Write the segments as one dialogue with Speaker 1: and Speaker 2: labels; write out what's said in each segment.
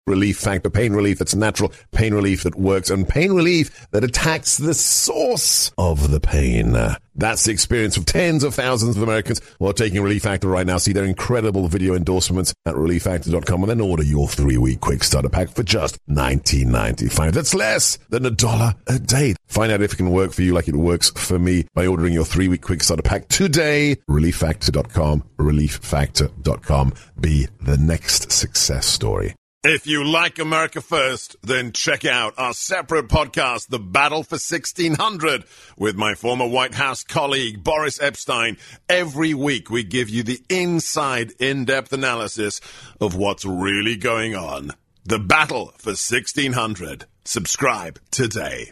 Speaker 1: Relief Factor. Pain relief that's natural, pain relief that works, and pain relief that attacks the source of the pain. That's the experience of tens of thousands of Americans who are taking Relief Factor right now. See their incredible video endorsements at relieffactor.com and then order your 3-week quick starter pack for just $19.95. That's less than $1 a day. Find out if it can work for you like it works for me by ordering your 3-week quick starter pack today. relieffactor.com, relieffactor.com. Be the next success story. If you like America First, then check out our separate podcast, The Battle for 1600, with my former White House colleague, Boris Epshteyn. Every week, we give you the inside, in-depth analysis of what's really going on. The Battle for 1600. Subscribe today.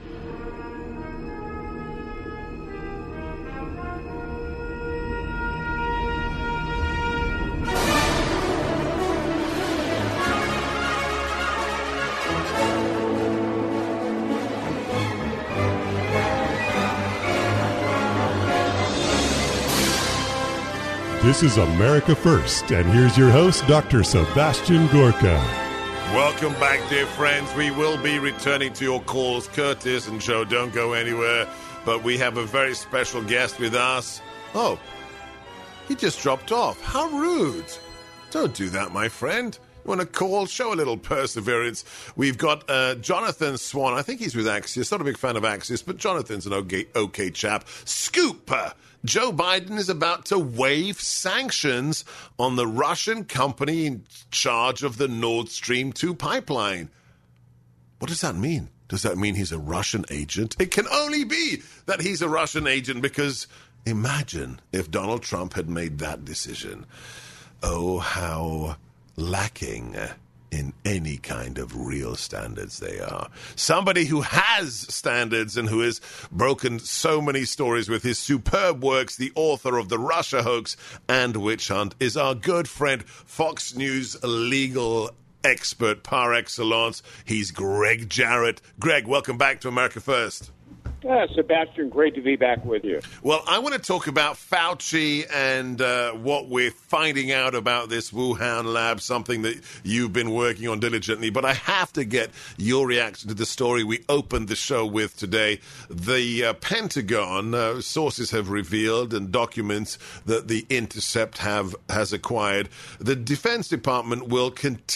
Speaker 2: This is America First, and here's your host, Dr. Sebastian Gorka.
Speaker 1: Welcome back, dear friends. We will be returning to your calls. Curtis and Joe, don't go anywhere. But we have a very special guest with us. Oh, he just dropped off. How rude. Don't do that, my friend. You want to call? Show a little perseverance. We've got Jonathan Swan. I think he's with Axios. Not a big fan of Axios, but Jonathan's an okay chap. Scoop! Joe Biden is about to waive sanctions on the Russian company in charge of the Nord Stream 2 pipeline. What does that mean? Does that mean he's a Russian agent? It can only be that he's a Russian agent, because imagine if Donald Trump had made that decision. Oh, how lacking in any kind of real standards they are. Somebody who has standards and who has broken so many stories with his superb works, the author of The Russia Hoax and Witch Hunt, is our good friend, Fox News legal expert par excellence. He's Greg Jarrett. Greg, welcome back to America First.
Speaker 3: Sebastian, great to be back with you.
Speaker 1: Well, I want to talk about Fauci and what we're finding out about this Wuhan lab, something that you've been working on diligently. But I have to get your reaction to the story we opened the show with today. The Pentagon, sources have revealed, and documents that The Intercept has acquired, the Defense Department will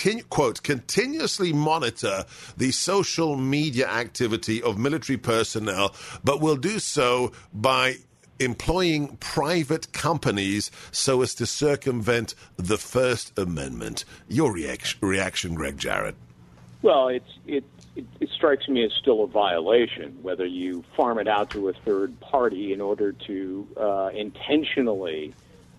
Speaker 1: continuously monitor the social media activity of military personnel, but will do so by employing private companies so as to circumvent the First Amendment. Your reaction, Greg Jarrett?
Speaker 3: Well, it strikes me as still a violation, whether you farm it out to a third party in order to intentionally,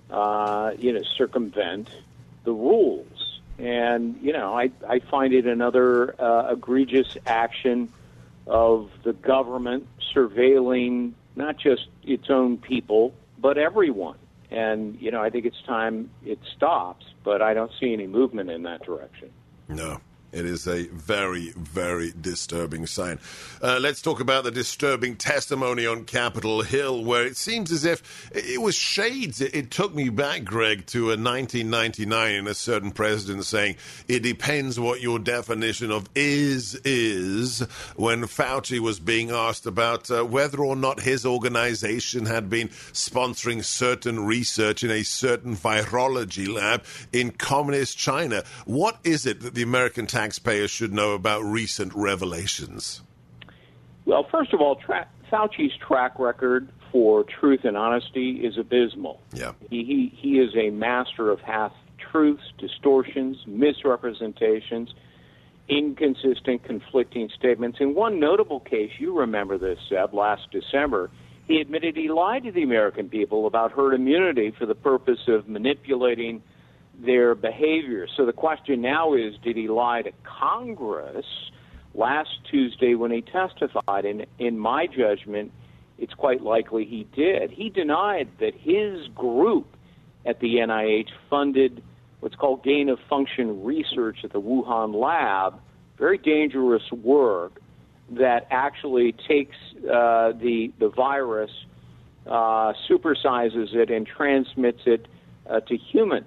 Speaker 3: circumvent the rules. And, I find it another egregious action of the government surveilling not just its own people, but everyone. And, I think it's time it stops, but I don't see any movement in that direction.
Speaker 1: No. It is a very, very disturbing sign. Let's talk about the disturbing testimony on Capitol Hill, where it seems as if it was shades. It took me back, Greg, to a 1999 and a certain president saying, it depends what your definition of is, when Fauci was being asked about whether or not his organization had been sponsoring certain research in a certain virology lab in communist China. What is it that the American taxpayers should know about recent revelations?
Speaker 3: Well, first of all, Fauci's track record for truth and honesty is abysmal.
Speaker 1: Yeah.
Speaker 3: He is a master of half-truths, distortions, misrepresentations, inconsistent, conflicting statements. In one notable case, you remember this, Seb, last December, he admitted he lied to the American people about herd immunity for the purpose of manipulating their behavior. So the question now is, did he lie to Congress last Tuesday when he testified? And in my judgment, it's quite likely he did. He denied that his group at the NIH funded what's called gain-of-function research at the Wuhan lab, very dangerous work that actually takes the virus, supersizes it, and transmits it to humans.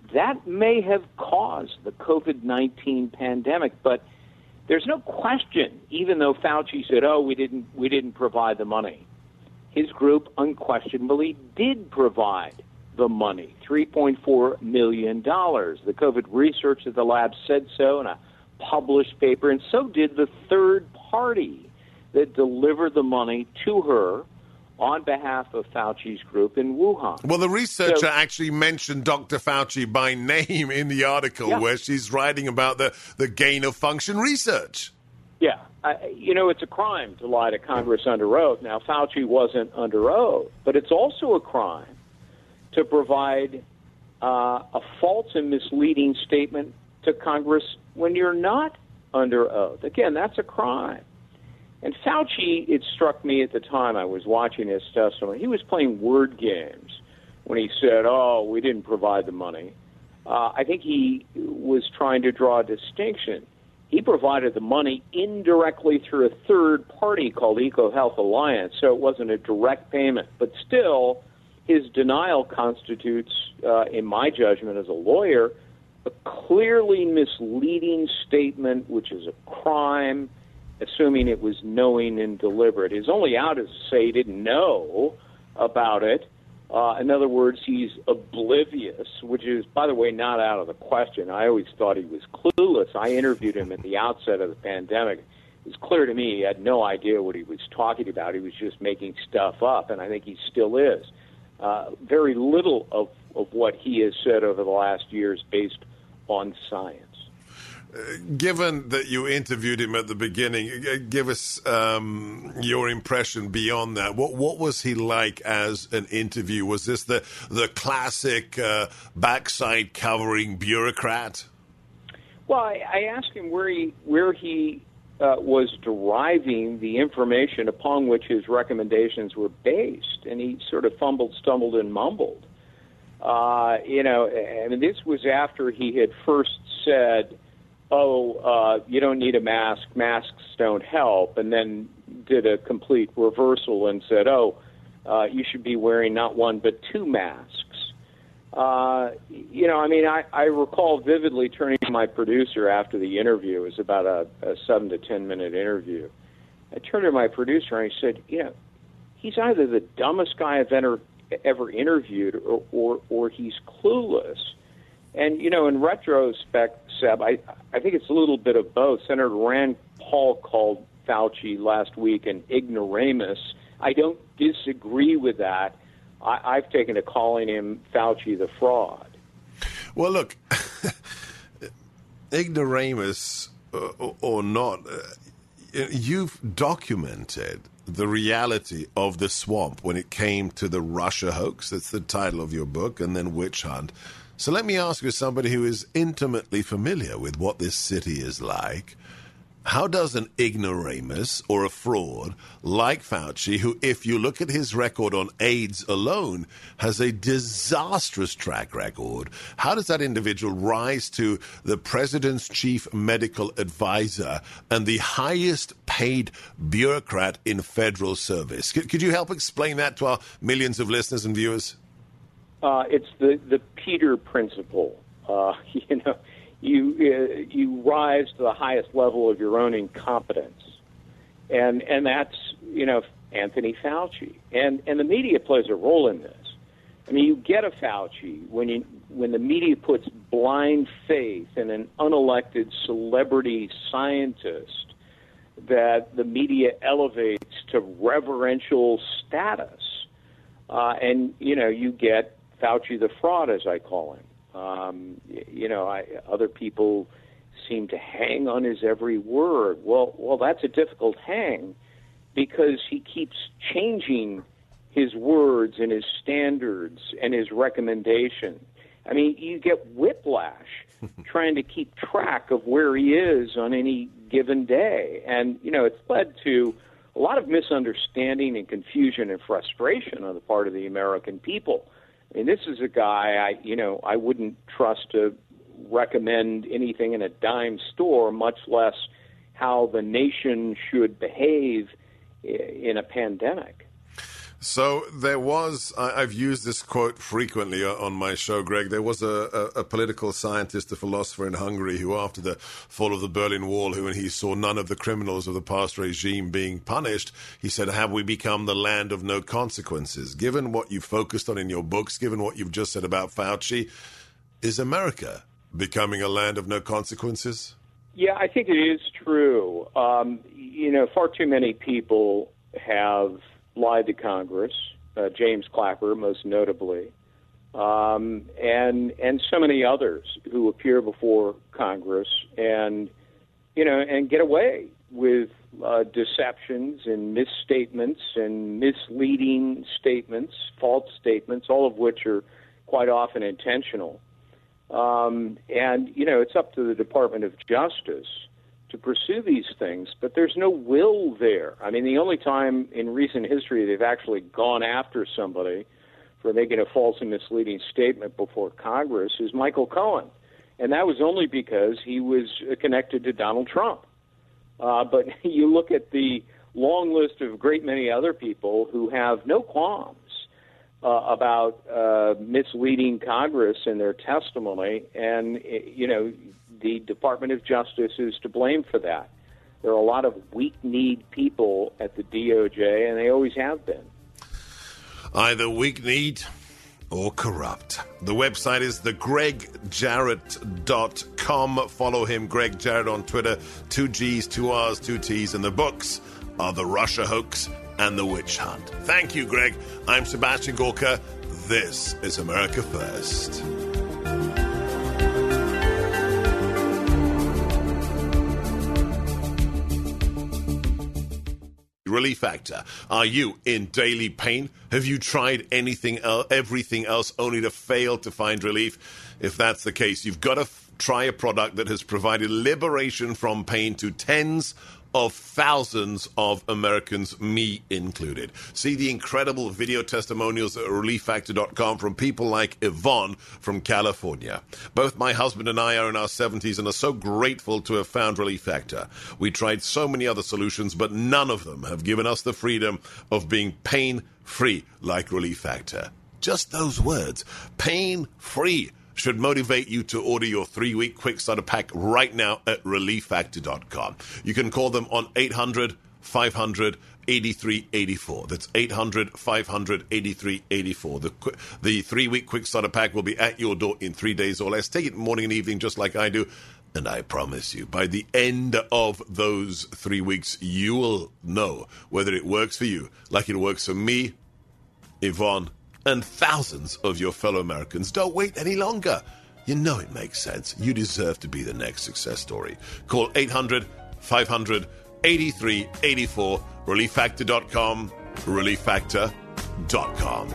Speaker 3: that may have caused the COVID-19 pandemic. But there's no question, even though Fauci said, "Oh, we didn't provide the money," his group unquestionably did provide the money, $3.4 million. The COVID research at the lab said so in a published paper, and so did the third party that delivered the money to her on behalf of Fauci's group in Wuhan.
Speaker 1: Well, the researcher actually mentioned Dr. Fauci by name in the article where she's writing about the gain-of-function research.
Speaker 3: Yeah. It's a crime to lie to Congress under oath. Now, Fauci wasn't under oath, but it's also a crime to provide a false and misleading statement to Congress when you're not under oath. Again, that's a crime. And Fauci, it struck me at the time I was watching his testimony, he was playing word games when he said, "Oh, we didn't provide the money." I think he was trying to draw a distinction. He provided the money indirectly through a third party called EcoHealth Alliance, so it wasn't a direct payment. But still, his denial constitutes, in my judgment as a lawyer, a clearly misleading statement, which is a crime, assuming it was knowing and deliberate. His only out is to say he didn't know about it. In other words, he's oblivious, which is, by the way, not out of the question. I always thought he was clueless. I interviewed him at the outset of the pandemic. It was clear to me he had no idea what he was talking about. He was just making stuff up, and I think he still is. Very little of what he has said over the last year is based on science.
Speaker 1: Given that you interviewed him at the beginning, give us your impression beyond that. What was he like as an interview? Was this the classic backside covering bureaucrat?
Speaker 3: Well, I asked him where he was deriving the information upon which his recommendations were based, and he sort of fumbled, stumbled, and mumbled. This was after he had first said, you don't need a mask, masks don't help, and then did a complete reversal and said, you should be wearing not one but two masks. I recall vividly turning to my producer after the interview. It was about a 7 to 10 minute interview. I turned to my producer and I said, he's either the dumbest guy I've ever interviewed or he's clueless. And, in retrospect, Seb, I think it's a little bit of both. Senator Rand Paul called Fauci last week an ignoramus. I don't disagree with that. I've taken to calling him Fauci the fraud.
Speaker 1: Well, look, ignoramus or not, you've documented the reality of the swamp when it came to the Russia hoax. That's the title of your book, and then Witch Hunt. So let me ask you, as somebody who is intimately familiar with what this city is like, how does an ignoramus or a fraud like Fauci, who, if you look at his record on AIDS alone, has a disastrous track record, how does that individual rise to the president's chief medical advisor and the highest paid bureaucrat in federal service? Could you help explain that to our millions of listeners and viewers?
Speaker 3: It's the Peter principle. You rise to the highest level of your own incompetence, and that's Anthony Fauci, and the media plays a role in this. I mean, you get a Fauci when the media puts blind faith in an unelected celebrity scientist that the media elevates to reverential status, and you get Fauci the fraud, as I call him. Other people seem to hang on his every word. Well, that's a difficult hang because he keeps changing his words and his standards and his recommendation. I mean, you get whiplash trying to keep track of where he is on any given day. And, it's led to a lot of misunderstanding and confusion and frustration on the part of the American people. I mean, this is a guy I wouldn't trust to recommend anything in a dime store, much less how the nation should behave in a pandemic.
Speaker 1: So there was, I've used this quote frequently on my show, Greg. There was a political scientist, a philosopher in Hungary who, after the fall of the Berlin Wall, when he saw none of the criminals of the past regime being punished, he said, have we become the land of no consequences? Given what you focused on in your books, given what you've just said about Fauci, is America becoming a land of no consequences?
Speaker 3: Yeah, I think it is true. Far too many people have lied to Congress, James Clapper most notably, and so many others who appear before Congress and get away with deceptions and misstatements and misleading statements, false statements, all of which are quite often intentional. It's up to the Department of Justice to pursue these things, but there's no will there. I mean, the only time in recent history they've actually gone after somebody for making a false and misleading statement before Congress is Michael Cohen, and that was only because he was connected to Donald Trump. But you look at the long list of a great many other people who have no qualms about misleading Congress in their testimony, and the Department of Justice is to blame for that. There are a lot of weak-kneed people at the DOJ, and they always have been.
Speaker 1: Either weak-kneed or corrupt. The website is thegregjarrett.com. Follow him, Greg Jarrett, on Twitter. 2 G's, 2 R's, 2 T's, and the books are The Russia Hoax and The Witch Hunt. Thank you, Greg. I'm Sebastian Gorka. This is America First. Relief Factor. Are you in daily pain? Have you tried everything else only to fail to find relief? If that's the case, you've got to try a product that has provided liberation from pain to tens of thousands of Americans, me included. See the incredible video testimonials at ReliefFactor.com from people like Yvonne from California. Both my husband and I are in our 70s and are so grateful to have found Relief Factor. We tried so many other solutions, but none of them have given us the freedom of being pain-free like Relief Factor. Just those words, pain-free, should motivate you to order your 3-week quick starter pack right now at ReliefFactor.com. You can call them on 800-500-8384. That's 800-500-8384. The 3-week quick starter pack will be at your door in 3 days or less. Take it morning and evening just like I do. And I promise you, by the end of those 3 weeks, you will know whether it works for you like it works for me, Yvonne, and thousands of your fellow Americans. Don't wait any longer. You know it makes sense. You deserve to be the next success story. Call 800-500-8384, ReliefFactor.com, ReliefFactor.com.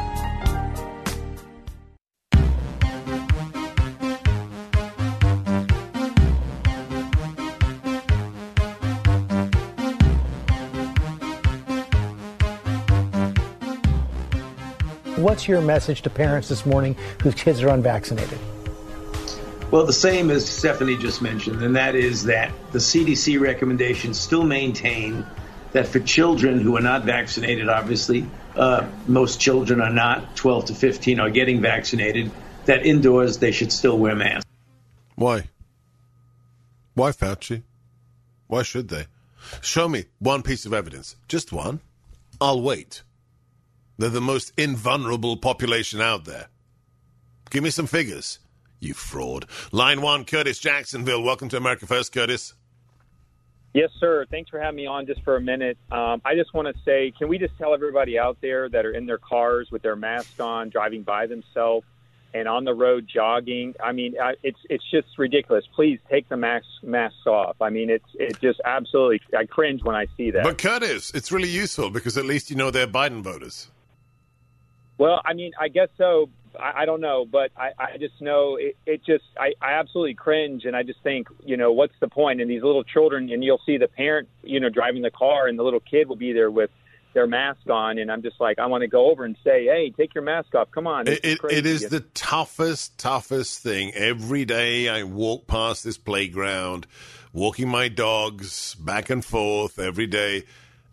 Speaker 4: What's your message to parents this morning whose kids are unvaccinated?
Speaker 5: Well, the same as Stephanie just mentioned, and that is that the CDC recommendations still maintain that for children who are not vaccinated, obviously, most children are not, 12 to 15 are getting vaccinated, that indoors they should still wear masks.
Speaker 1: Why? Why, Fauci? Why should they? Show me one piece of evidence. Just one. I'll wait. They're the most invulnerable population out there. Give me some figures, you fraud. Line 1, Curtis, Jacksonville. Welcome to America First, Curtis.
Speaker 6: Yes, sir. Thanks for having me on just for a minute. I just want to say, can we just tell everybody out there that are in their cars with their mask on, driving by themselves, and on the road jogging? I mean, it's just ridiculous. Please take the masks off. I mean, it's just absolutely, I cringe when I see that.
Speaker 1: But Curtis, it's really useful because at least you know they're Biden voters.
Speaker 6: Well, I mean, I guess so. I don't know, but I just know I absolutely cringe, and I just think, what's the point? And these little children, and you'll see the parent, driving the car, and the little kid will be there with their mask on, and I'm just like, I want to go over and say, hey, take your mask off. Come on.
Speaker 1: It is the toughest thing. Every day I walk past this playground, walking my dogs back and forth every day,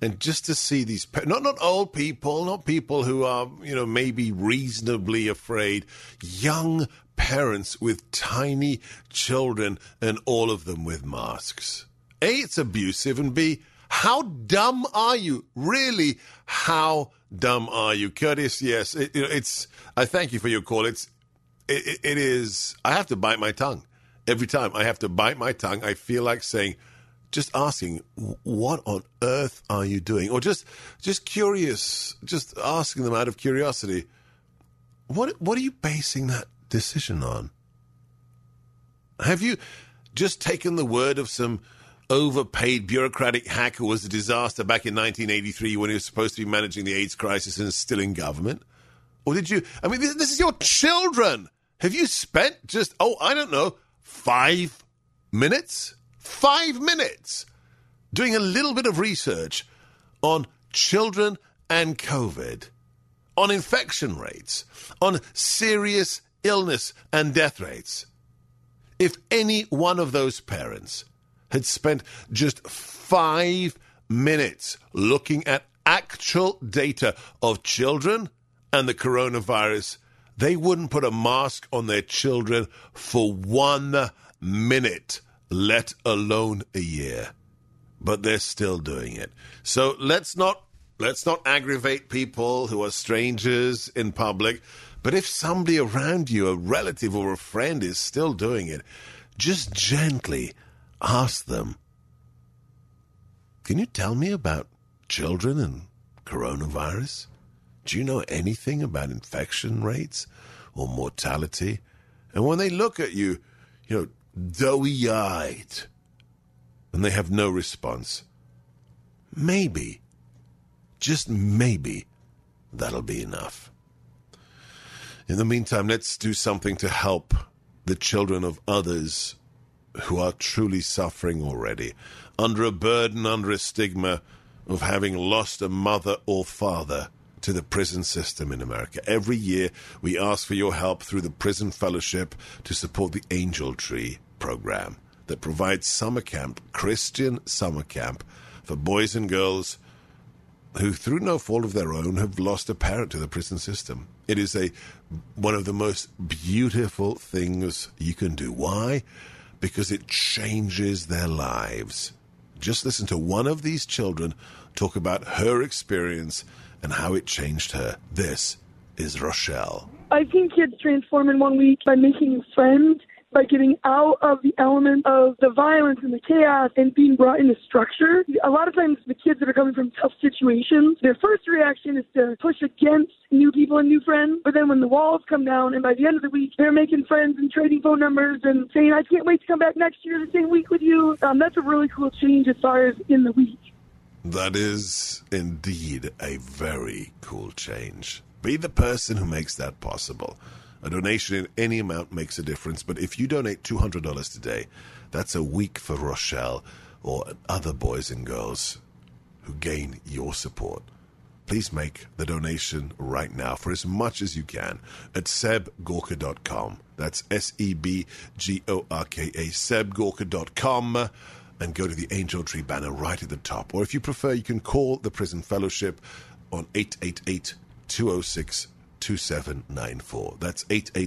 Speaker 1: And just to see these, not old people, not people who are, maybe reasonably afraid, young parents with tiny children and all of them with masks. A, it's abusive, and B, how dumb are you? Really, how dumb are you? Curtis, yes, I thank you for your call. It is, I have to bite my tongue. Every time I have to bite my tongue, I feel like saying, just asking, what on earth are you doing? Or just curious, just asking them out of curiosity, what are you basing that decision on? Have you just taken the word of some overpaid bureaucratic hack who was a disaster back in 1983 when he was supposed to be managing the AIDS crisis and is still in government? Or did you, this is your children. Have you spent just, 5 minutes? 5 minutes doing a little bit of research on children and COVID, on infection rates, on serious illness and death rates. If any one of those parents had spent just 5 minutes looking at actual data of children and the coronavirus, they wouldn't put a mask on their children for 1 minute, let alone a year. But they're still doing it. So let's not aggravate people who are strangers in public. But if somebody around you, a relative or a friend, is still doing it, just gently ask them, can you tell me about children and coronavirus? Do you know anything about infection rates or mortality? And when they look at you, doughy-eyed, and they have no response, maybe, just maybe, that'll be enough. In the meantime, let's do something to help the children of others who are truly suffering already, under a burden, under a stigma of having lost a mother or father to the prison system in America. Every year, we ask for your help through the Prison Fellowship to support the Angel Tree program that provides summer camp, Christian summer camp, for boys and girls who, through no fault of their own, have lost a parent to the prison system. It is one of the most beautiful things you can do. Why? Because it changes their lives. Just listen to one of these children talk about her experience and how it changed her. This is Rochelle.
Speaker 7: I've seen kids transform in 1 week by making friends, by getting out of the element of the violence and the chaos and being brought into structure. A lot of times the kids that are coming from tough situations, their first reaction is to push against new people and new friends. But then when the walls come down and by the end of the week, they're making friends and trading phone numbers and saying, I can't wait to come back next year the same week with you. That's a really cool change as far as in the week.
Speaker 1: That is indeed a very cool change. Be the person who makes that possible. A donation in any amount makes a difference, but if you donate $200 today, that's a week for Rochelle or other boys and girls who gain your support. Please make the donation right now for as much as you can at sebgorka.com. That's SEBGORKA, sebgorka.com. And go to the Angel Tree banner right at the top. Or if you prefer, you can call the Prison Fellowship on 888-206-2794. That's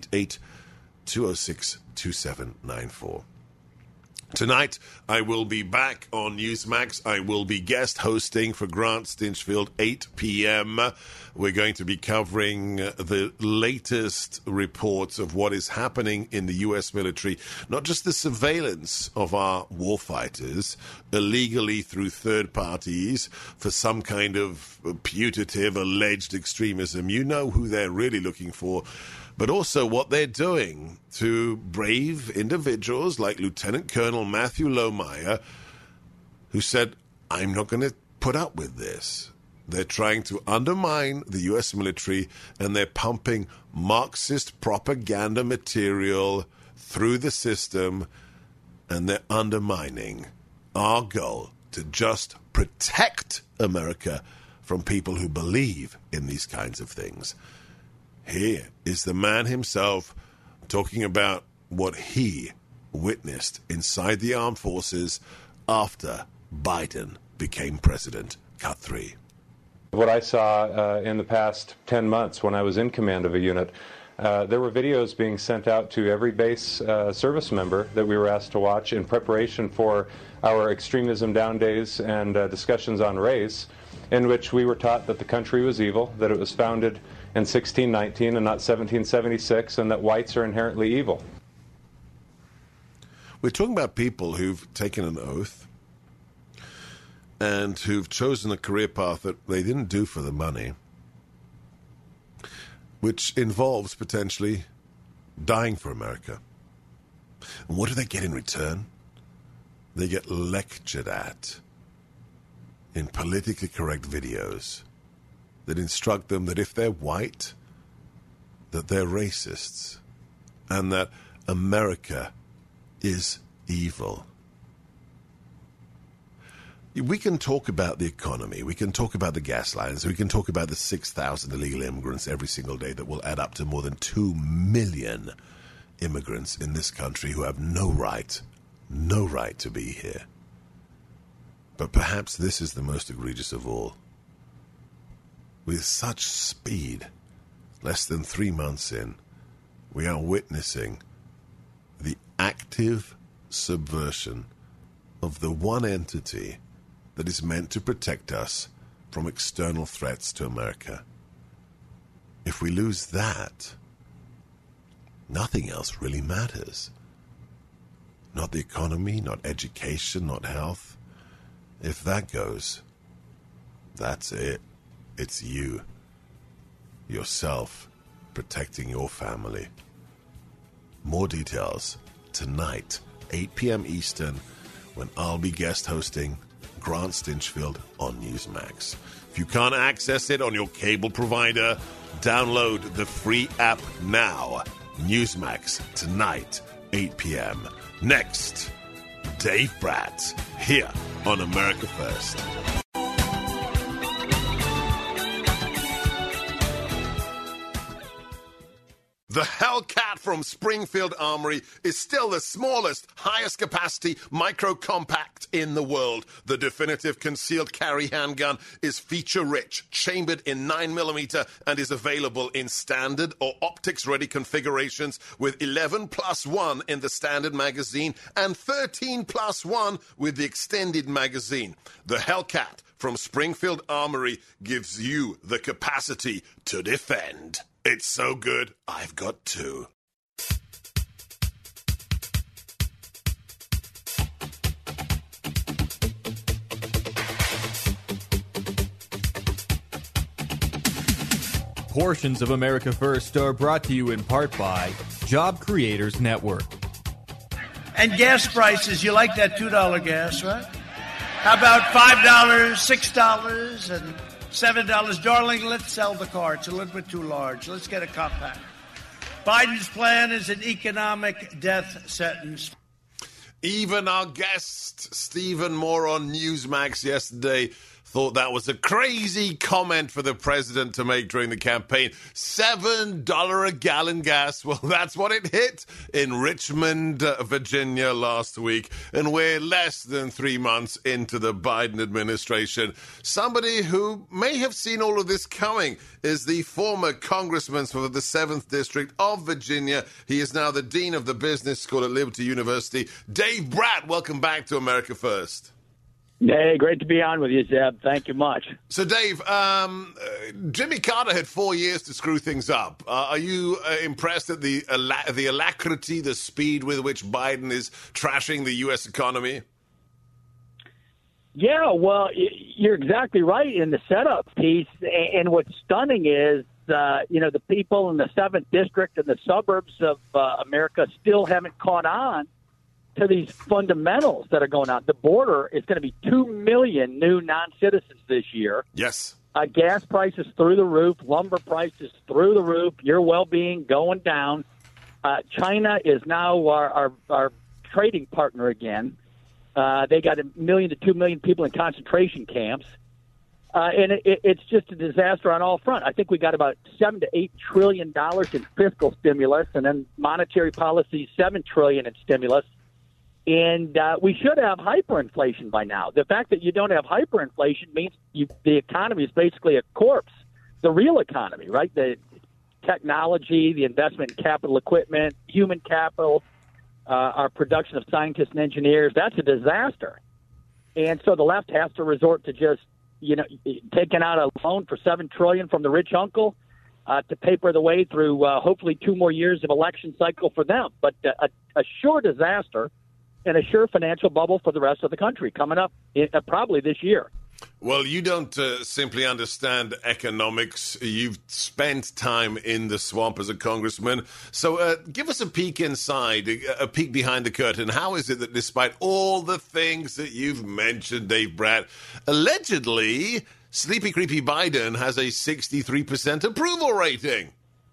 Speaker 1: 888-206-2794. Tonight, I will be back on Newsmax. I will be guest hosting for Grant Stinchfield, 8 p.m. We're going to be covering the latest reports of what is happening in the U.S. military, not just the surveillance of our warfighters illegally through third parties for some kind of putative alleged extremism. You know who they're really looking for. But also what they're doing to brave individuals like Lieutenant Colonel Matthew Lohmeyer, who said, I'm not going to put up with this. They're trying to undermine the U.S. military, and they're pumping Marxist propaganda material through the system, and they're undermining our goal to just protect America from people who believe in these kinds of things. Here is the man himself talking about what he witnessed inside the armed forces after Biden became president. Cut 3.
Speaker 8: What I saw in the past 10 months when I was in command of a unit, there were videos being sent out to every base service member that we were asked to watch in preparation for our extremism down days and discussions on race, in which we were taught that the country was evil, that it was founded in 1619 and not 1776, and that whites are inherently evil.
Speaker 1: We're talking about people who've taken an oath and who've chosen a career path that they didn't do for the money, which involves potentially dying for America. And what do they get in return? They get lectured at in politically correct videos that instruct them that if they're white, that they're racists, and that America is evil. We can talk about the economy, we can talk about the gas lines, we can talk about the 6,000 illegal immigrants every single day that will add up to more than 2 million immigrants in this country who have no right to be here. But perhaps this is the most egregious of all. With such speed, less than 3 months in, we are witnessing the active subversion of the one entity that is meant to protect us from external threats to America. If we lose that, nothing else really matters. Not the economy, not education, not health. If that goes, that's it. It's you, yourself, protecting your family. More details tonight, 8 p.m. Eastern, when I'll be guest hosting Grant Stinchfield on Newsmax. If you can't access it on your cable provider, download the free app now. Newsmax tonight, 8 p.m. Next, Dave Bratz, here on America First. The Hellcat from Springfield Armory is still the smallest, highest capacity micro-compact in the world. The definitive concealed carry handgun is feature-rich, chambered in 9mm, and is available in standard or optics-ready configurations with 11+1 in the standard magazine and 13+1 with the extended magazine. The Hellcat from Springfield Armory gives you the capacity to defend. It's so good, I've got two.
Speaker 9: Portions of America First are brought to you in part by Job Creators Network.
Speaker 10: And gas prices, you like that $2 gas, right? How about $5, $6, and $7? Darling, let's sell the car. It's a little bit too large. Let's get a compact. Biden's plan is an economic death sentence.
Speaker 1: Even our guest, Stephen Moore, on Newsmax yesterday thought that was a crazy comment for the president to make during the campaign. $7 a gallon gas. Well, that's what it hit in Richmond, Virginia last week. And we're less than 3 months into the Biden administration. Somebody who may have seen all of this coming is the former congressman for the 7th District of Virginia. He is now the dean of the business school at Liberty University. Dave Brat, welcome back to America First.
Speaker 11: Hey, great to be on with you, Zeb. Thank you much.
Speaker 1: So, Dave, Jimmy Carter had 4 years to screw things up. Are you impressed at the alacrity, the speed with which Biden is trashing the U.S. economy?
Speaker 11: Yeah, well, you're exactly right in the setup piece. And what's stunning is, the people in the 7th District and the suburbs of America still haven't caught on to these fundamentals that are going on. The border is going to be 2 million new non-citizens this year.
Speaker 1: Yes.
Speaker 11: Gas prices through the roof, lumber prices through the roof, your well-being going down. China is now our trading partner again. They got 1 million to 2 million people in concentration camps. And it's just a disaster on all fronts. I think we got about $7 to $8 trillion in fiscal stimulus, and then monetary policy, $7 trillion in stimulus. And we should have hyperinflation by now. The fact that you don't have hyperinflation means the economy is basically a corpse. The real economy, right? The technology, the investment in capital equipment, human capital, our production of scientists and engineers, that's a disaster. And so the left has to resort to just, taking out a loan for $7 trillion from the rich uncle to paper the way through hopefully 2 more years of election cycle for them. But a sure disaster and a sure financial bubble for the rest of the country coming up probably this year.
Speaker 1: Well, you don't simply understand economics. You've spent time in the swamp as a congressman. So give us a peek inside, a peek behind the curtain. How is it that despite all the things that you've mentioned, Dave Brat, allegedly Sleepy Creepy Biden has a 63% approval rating?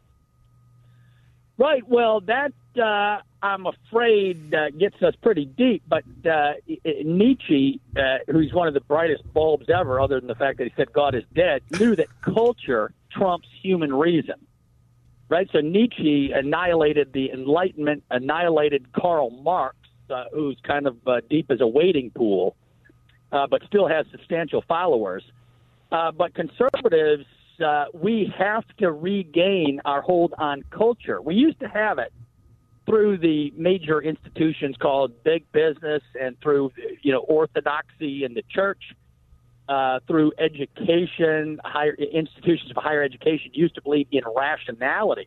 Speaker 11: Right. Well, that, I'm afraid, gets us pretty deep. But Nietzsche, who's one of the brightest bulbs ever, other than the fact that he said God is dead, knew that culture trumps human reason. Right? So Nietzsche annihilated the Enlightenment, annihilated Karl Marx, who's kind of deep as a wading pool, but still has substantial followers. But conservatives, we have to regain our hold on culture. We used to have it through the major institutions called big business and through, orthodoxy in the church, through education, higher institutions of higher education used to believe in rationality.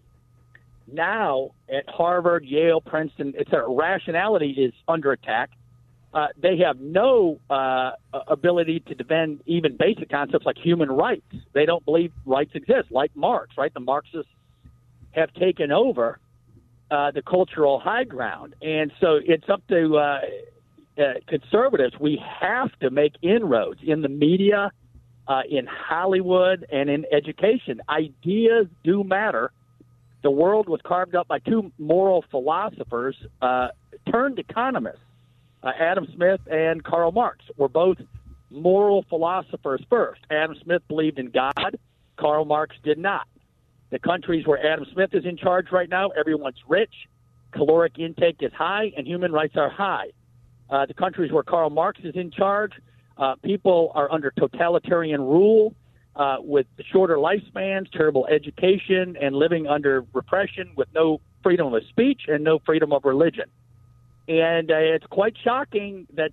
Speaker 11: Now at Harvard, Yale, Princeton, etc., rationality is under attack. They have no ability to defend even basic concepts like human rights. They don't believe rights exist, like Marx, right? The Marxists have taken over the cultural high ground. And so it's up to conservatives. We have to make inroads in the media, in Hollywood, and in education. Ideas do matter. The world was carved up by 2 moral philosophers turned economists. Adam Smith and Karl Marx were both moral philosophers first. Adam Smith believed in God. Karl Marx did not. The countries where Adam Smith is in charge right now, everyone's rich, caloric intake is high, and human rights are high. The countries where Karl Marx is in charge, people are under totalitarian rule with shorter lifespans, terrible education, and living under repression with no freedom of speech and no freedom of religion. And it's quite shocking that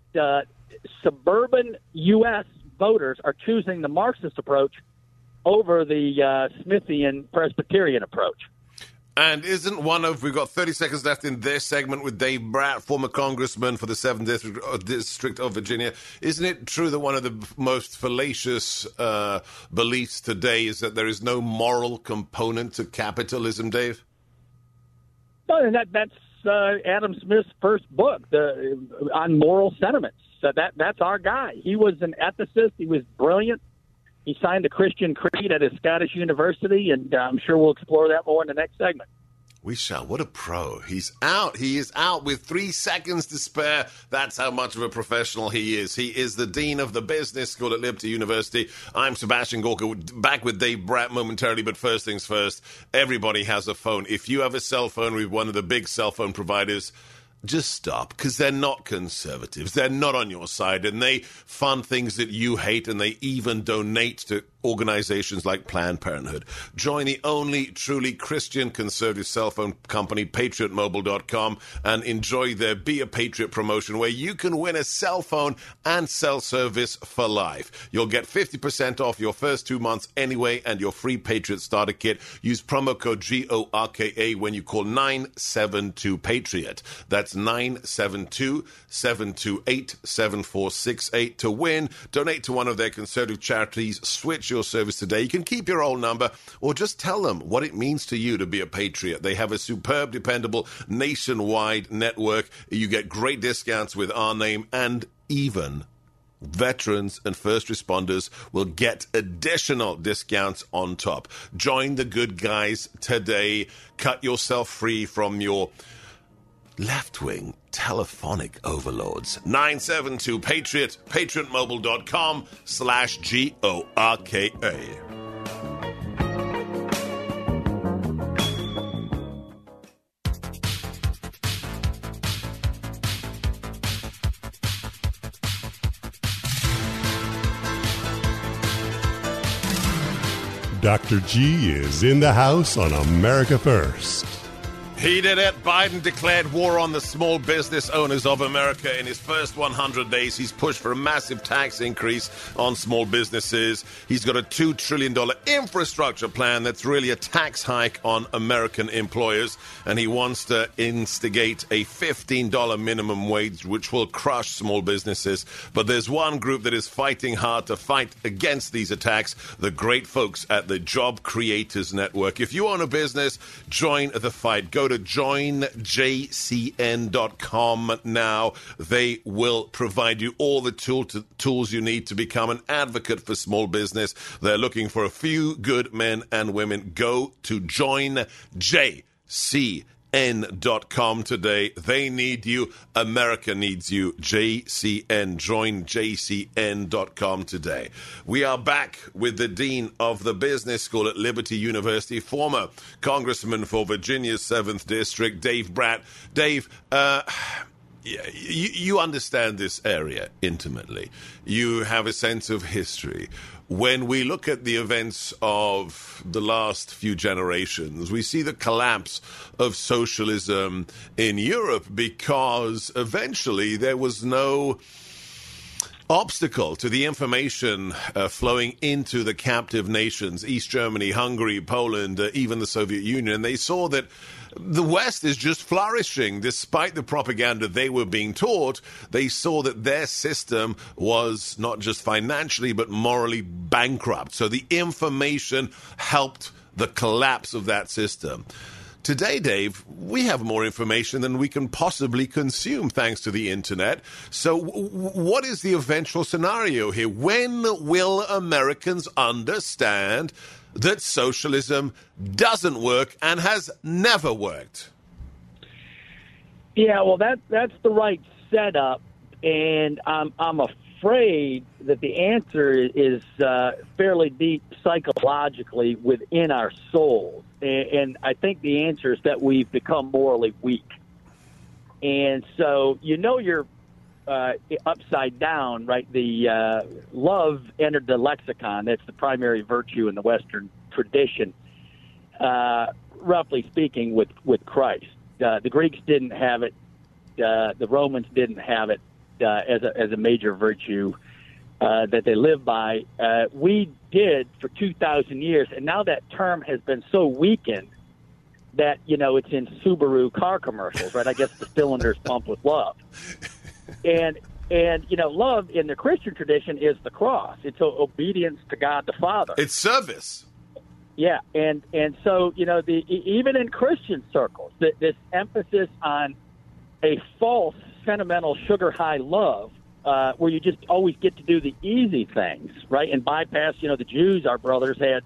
Speaker 11: suburban U.S. voters are choosing the Marxist approach over the Smithian Presbyterian approach.
Speaker 1: And we've got 30 seconds left in this segment with Dave Brat, former congressman for the 7th District of Virginia. Isn't it true that one of the most fallacious beliefs today is that there is no moral component to capitalism, Dave?
Speaker 11: No, and that's Adam Smith's first book on moral sentiments. So that's our guy. He was an ethicist. He was brilliant. He signed the Christian Creed at a Scottish university, and I'm sure we'll explore that more in the next segment.
Speaker 1: We shall. What a pro. He's out. He is out with 3 seconds to spare. That's how much of a professional he is. He is the Dean of the Business School at Liberty University. I'm Sebastian Gorka, back with Dave Brat momentarily, but first things first, everybody has a phone. If you have a cell phone with one of the big cell phone providers, just stop, because they're not conservatives. They're not on your side, and they fund things that you hate, and they even donate to organizations like Planned Parenthood. Join the only truly Christian conservative cell phone company, PatriotMobile.com, and enjoy their Be a Patriot promotion where you can win a cell phone and cell service for life. You'll get 50% off your first 2 months anyway and your free Patriot starter kit. Use promo code GORKA when you call 972-PATRIOT. That's 972-728-7468 to win. Donate to one of their conservative charities. Switch your service today. You can keep your old number or just tell them what it means to you to be a patriot. They have a superb, dependable, nationwide network. You get great discounts with our name, and even veterans and first responders will get additional discounts on top. Join the good guys today. Cut yourself free from your left-wing telephonic overlords. 972-PATRIOT, PatriotMobile.com/GORKA.
Speaker 2: Dr. G is in the house on America First.
Speaker 1: He did it. Biden declared war on the small business owners of America. In his first 100 days, he's pushed for a massive tax increase on small businesses. He's got a $2 trillion infrastructure plan that's really a tax hike on American employers. And he wants to instigate a $15 minimum wage, which will crush small businesses. But there's one group that is fighting hard to fight against these attacks, the great folks at the Job Creators Network. If you own a business, join the fight. Go to joinjcn.com now. They will provide you all the tools you need to become an advocate for small business. They're looking for a few good men and women. Go to joinjcn.com today. They need you. America needs you. JCN. Join JCN.com today. We are back with the Dean of the Business School at Liberty University, former Congressman for Virginia's 7th District, Dave Bratt. Dave, you understand this area intimately. You have a sense of history. When we look at the events of the last few generations, we see the collapse of socialism in Europe because eventually there was no obstacle to the information flowing into the captive nations, East Germany, Hungary, Poland, even the Soviet Union. And they saw that the West is just flourishing. Despite the propaganda they were being taught, they saw that their system was not just financially, but morally bankrupt. So the information helped the collapse of that system. Today, Dave, we have more information than we can possibly consume thanks to the internet. So what is the eventual scenario here? When will Americans understand that socialism doesn't work and has never worked?
Speaker 11: Yeah, well, that's the right setup, and I'm afraid that the answer is fairly deep psychologically within our souls. And I think the answer is that we've become morally weak. And so you're upside down, right? The love entered the lexicon. That's the primary virtue in the Western tradition, roughly speaking, with Christ. The Greeks didn't have it. The Romans didn't have it as a major virtue that they live by. We did for 2,000 years, and now that term has been so weakened that, it's in Subaru car commercials, right? I guess the cylinders pump with love. And love in the Christian tradition is the cross. It's obedience to God the Father.
Speaker 1: It's service.
Speaker 11: Yeah, and so, even in Christian circles, this emphasis on a false, sentimental, sugar-high love, where you just always get to do the easy things, right, and bypass, the Jews, our brothers, had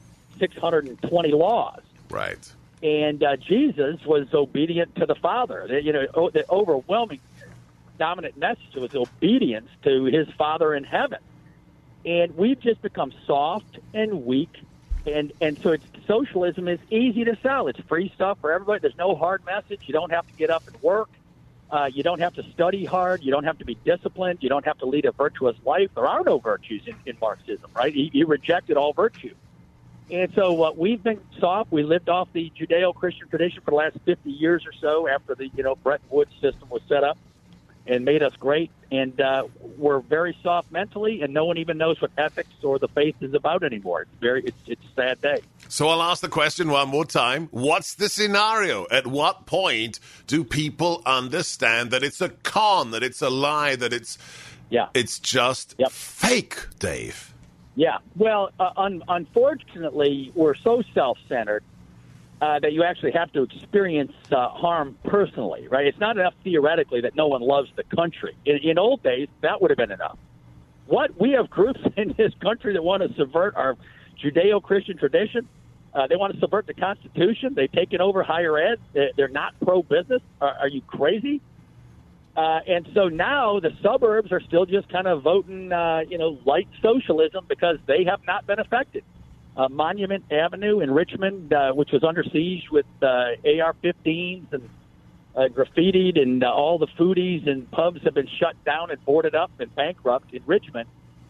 Speaker 11: 620 laws.
Speaker 1: Right.
Speaker 11: And Jesus was obedient to the Father. The overwhelming dominant message was obedience to his Father in heaven. And we've just become soft and weak. And so socialism is easy to sell. It's free stuff for everybody. There's no hard message. You don't have to get up and work. You don't have to study hard. You don't have to be disciplined. You don't have to lead a virtuous life. There are no virtues in Marxism, right? You rejected all virtue. And so we've been soft. We lived off the Judeo-Christian tradition for the last 50 years or so after the Bretton Woods system was set up and made us great. And we're very soft mentally, and no one even knows what ethics or the faith is about anymore. It's a sad day.
Speaker 1: So I'll ask the question one more time. What's the scenario? At what point do people understand that it's a con, that it's a lie, that it's just fake, Dave?
Speaker 11: Yeah. Well, unfortunately, we're so self-centered that you actually have to experience harm personally, right? It's not enough theoretically that no one loves the country. In old days, that would have been enough. We have groups in this country that want to subvert our Judeo-Christian tradition. They want to subvert the Constitution. They've taken over higher ed. They're not pro-business. Are you crazy? And so now the suburbs are still just kind of voting, light socialism because they have not been affected. Monument Avenue in Richmond, which was under siege with AR-15s and graffitied, and all the foodies and pubs have been shut down and boarded up and bankrupt in Richmond.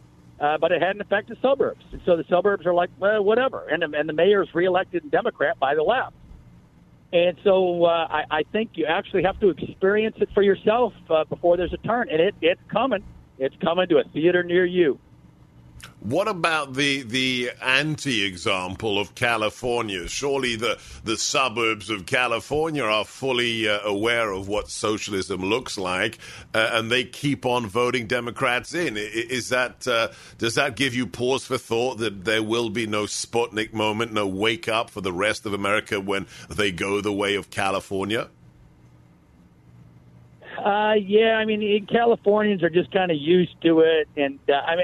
Speaker 11: but it hadn't affected suburbs. And so the suburbs are like, well, whatever. And the mayor's reelected Democrat by the left. And so I think you actually have to experience it for yourself before there's a turn. And it's coming. It's coming to a theater near you.
Speaker 1: What about the anti-example of California? Surely the suburbs of California are fully aware of what socialism looks like, and they keep on voting Democrats in. Does that give you pause for thought that there will be no Sputnik moment, no wake up for the rest of America when they go the way of California?
Speaker 11: Yeah, I mean, Californians are just kind of used to it, and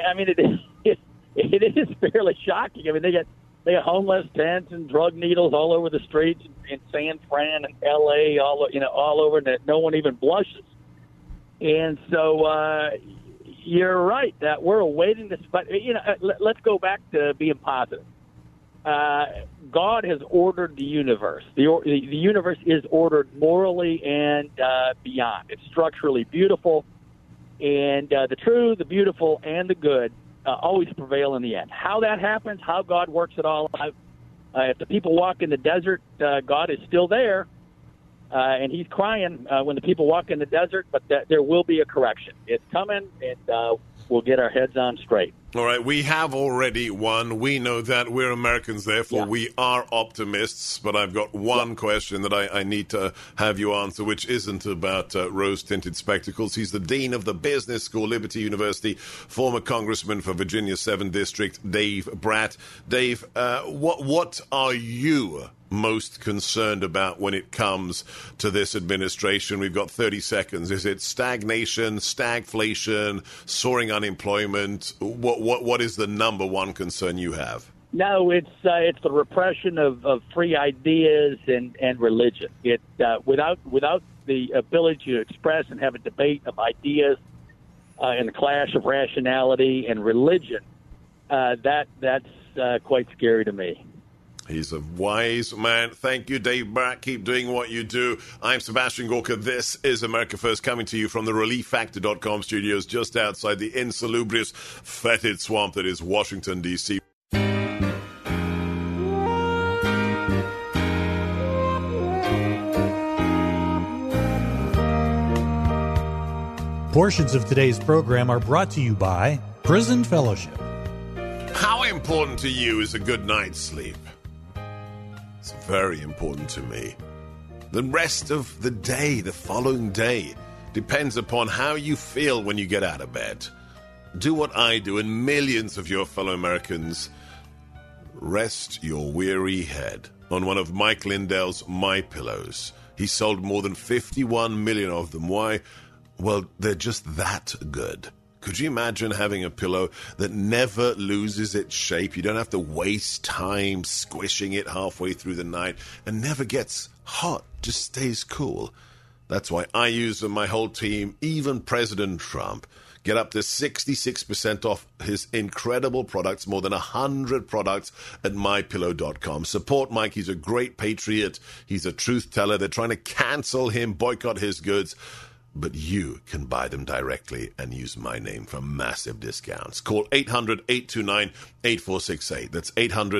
Speaker 11: it is fairly shocking. I mean, they got homeless tents and drug needles all over the streets in San Fran and L.A. all over, and no one even blushes. And so you're right that we're awaiting this. But let's go back to being positive. God has ordered the universe. The universe is ordered morally and beyond. It's structurally beautiful, and the true, the beautiful, and the good always prevail in the end. How that happens, how God works it all out. If the people walk in the desert, God is still there, and he's crying when the people walk in the desert, but there will be a correction. It's coming, and we'll get our heads on straight.
Speaker 1: All right, we have already won. We know that. We're Americans, therefore we are optimists. But I've got one question that I need to have you answer, which isn't about rose-tinted spectacles. He's the Dean of the Business School, Liberty University, former Congressman for Virginia 7th District, Dave Brat. Dave, what are you most concerned about when it comes to this administration? We've got 30 seconds. Is it stagnation, stagflation, soaring unemployment? What is the number one concern you have?
Speaker 11: No, it's the repression of free ideas and religion. Without the ability to express and have a debate of ideas and the clash of rationality and religion, that's quite scary to me.
Speaker 1: He's a wise man. Thank you, Dave Brat. Keep doing what you do. I'm Sebastian Gorka. This is America First, coming to you from the ReliefFactor.com studios just outside the insalubrious, fetid swamp that is Washington, D.C.
Speaker 12: Portions of today's program are brought to you by Prison Fellowship.
Speaker 1: How important to you is a good night's sleep? It's very important to me. The rest of the day, the following day, depends upon how you feel when you get out of bed. Do what I do and millions of your fellow Americans. Rest your weary head on one of Mike Lindell's MyPillows. He sold more than 51 million of them. Why? Well, they're just that good. Could you imagine having a pillow that never loses its shape? You don't have to waste time squishing it halfway through the night and never gets hot, just stays cool. That's why I use them, my whole team, even President Trump. Get up to 66% off his incredible products, more than 100 products at MyPillow.com. Support Mike. He's a great patriot. He's a truth teller. They're trying to cancel him, boycott his goods. But you can buy them directly and use my name for massive discounts. Call 800-829-8468. That's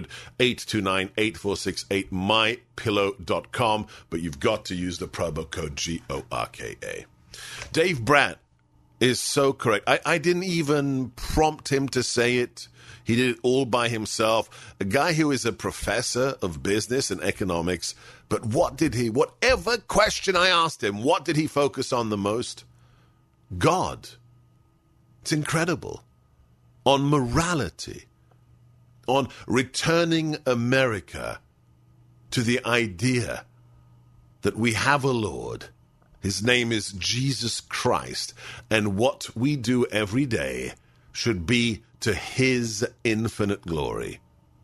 Speaker 1: 800-829-8468, mypillow.com. But you've got to use the promo code GORKA. Dave Brat is so correct. I didn't even prompt him to say it. He did it all by himself. A guy who is a professor of business and economics. But whatever question I asked him, what did he focus on the most? God. It's incredible. On morality. On returning America to the idea that we have a Lord. His name is Jesus Christ. And what we do every day should be to his infinite glory.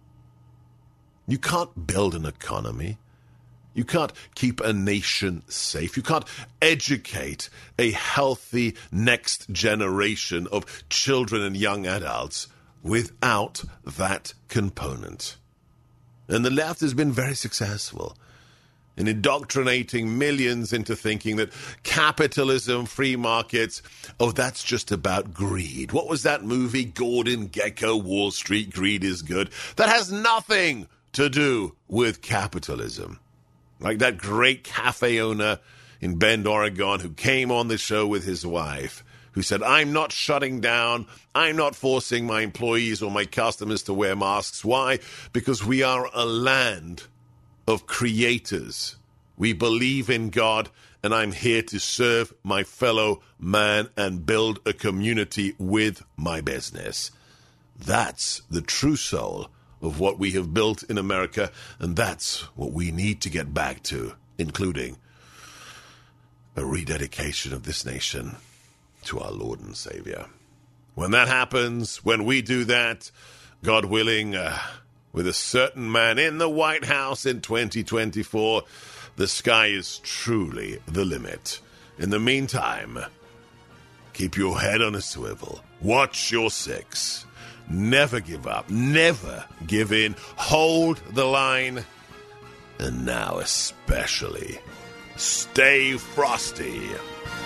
Speaker 1: You can't build an economy. You can't keep a nation safe. You can't educate a healthy next generation of children and young adults without that component. And the left has been very successful. and indoctrinating millions into thinking that capitalism, free markets, oh, that's just about greed. What was that movie, Gordon Gekko, Wall Street, Greed is Good? That has nothing to do with capitalism. Like that great cafe owner in Bend, Oregon, who came on the show with his wife, who said, I'm not shutting down, I'm not forcing my employees or my customers to wear masks. Why? Because we are a land of creators. We believe in God, and I'm here to serve my fellow man and build a community with my business. That's the true soul of what we have built in America, and that's what we need to get back to, including a rededication of this nation to our Lord and Savior. When that happens, when we do that, God willing, with a certain man in the White House in 2024, the sky is truly the limit. In the meantime, keep your head on a swivel. Watch your six. Never give up. Never give in. Hold the line. And now especially, stay frosty.